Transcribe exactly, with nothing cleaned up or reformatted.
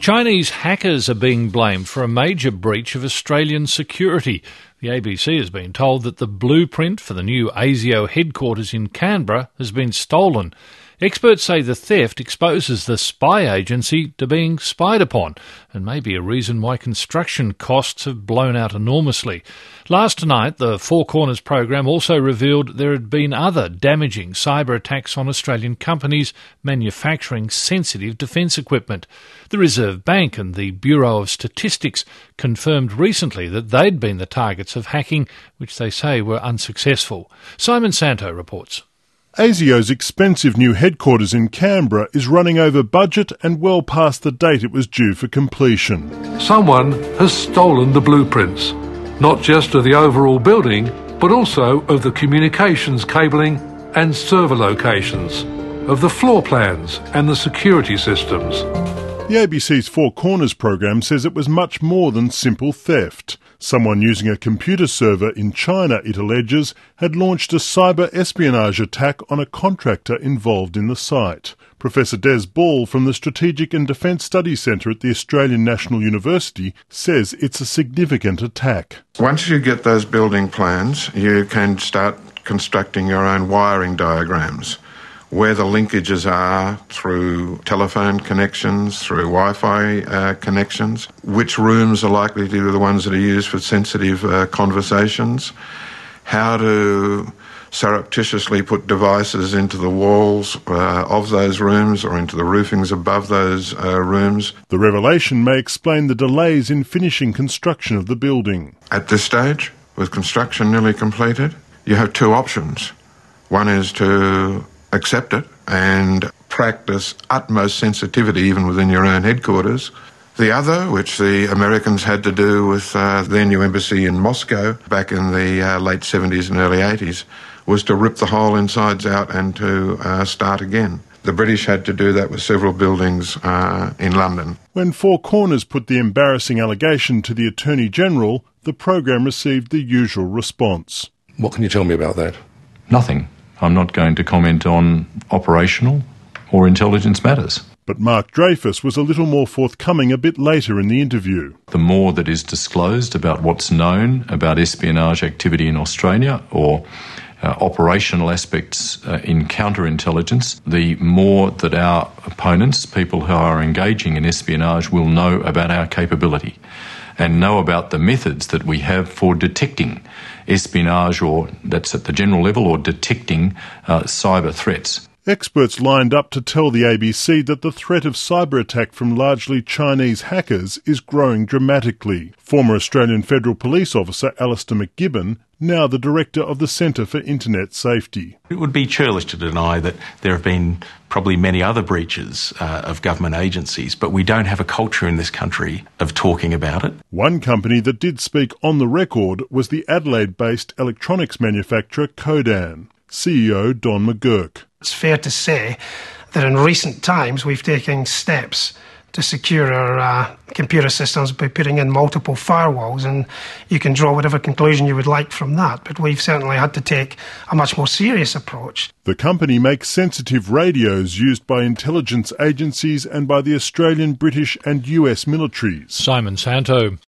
Chinese hackers are being blamed for a major breach of Australian security. The A B C has been told that the blueprint for the new ASIO headquarters in Canberra has been stolen. Experts say the theft exposes the spy agency to being spied upon and may be a reason why construction costs have blown out enormously. Last night, the Four Corners program also revealed there had been other damaging cyber attacks on Australian companies manufacturing sensitive defence equipment. The Reserve Bank and the Bureau of Statistics confirmed recently that they'd been the targets of hacking, which they say were unsuccessful. Simon Santo reports. ASIO's expensive new headquarters in Canberra is running over budget and well past the date it was due for completion. Someone has stolen the blueprints, not just of the overall building, but also of the communications cabling and server locations, of the floor plans and the security systems. The A B C's Four Corners program says it was much more than simple theft. Someone using a computer server in China, it alleges, had launched a cyber espionage attack on a contractor involved in the site. Professor Des Ball from the Strategic and Defence Studies Centre at the Australian National University says it's a significant attack. Once you get those building plans, you can start constructing your own wiring diagrams, where the linkages are through telephone connections, through Wi-Fi uh, connections, which rooms are likely to be the ones that are used for sensitive uh, conversations, how to surreptitiously put devices into the walls uh, of those rooms or into the roofings above those uh, rooms. The revelation may explain the delays in finishing construction of the building. At this stage, with construction nearly completed, you have two options. One is to accept it and practice utmost sensitivity even within your own headquarters. The other, which the Americans had to do with uh, their new embassy in Moscow back in the uh, late seventies and early eighties, was to rip the whole insides out and to uh, start again. The British had to do that with several buildings uh, in London. When Four Corners put the embarrassing allegation to the Attorney-General, the program received the usual response. What can you tell me about that? Nothing. I'm not going to comment on operational or intelligence matters. But Mark Dreyfus was a little more forthcoming a bit later in the interview. The more that is disclosed about what's known about espionage activity in Australia or uh, operational aspects uh, in counterintelligence, the more that our opponents, people who are engaging in espionage, will know about our capability and know about the methods that we have for detecting espionage, or that's at the general level, or detecting uh, cyber threats. Experts lined up to tell the A B C that the threat of cyber attack from largely Chinese hackers is growing dramatically. Former Australian Federal Police Officer Alistair McGibbon, now the Director of the Centre for Internet Safety. It would be churlish to deny that there have been probably many other breaches uh, of government agencies, but we don't have a culture in this country of talking about it. One company that did speak on the record was the Adelaide-based electronics manufacturer Codan. C E O Don McGurk. It's fair to say that in recent times we've taken steps to secure our uh, computer systems by putting in multiple firewalls, and you can draw whatever conclusion you would like from that, but we've certainly had to take a much more serious approach. The company makes sensitive radios used by intelligence agencies and by the Australian, British and U S militaries. Simon Santo.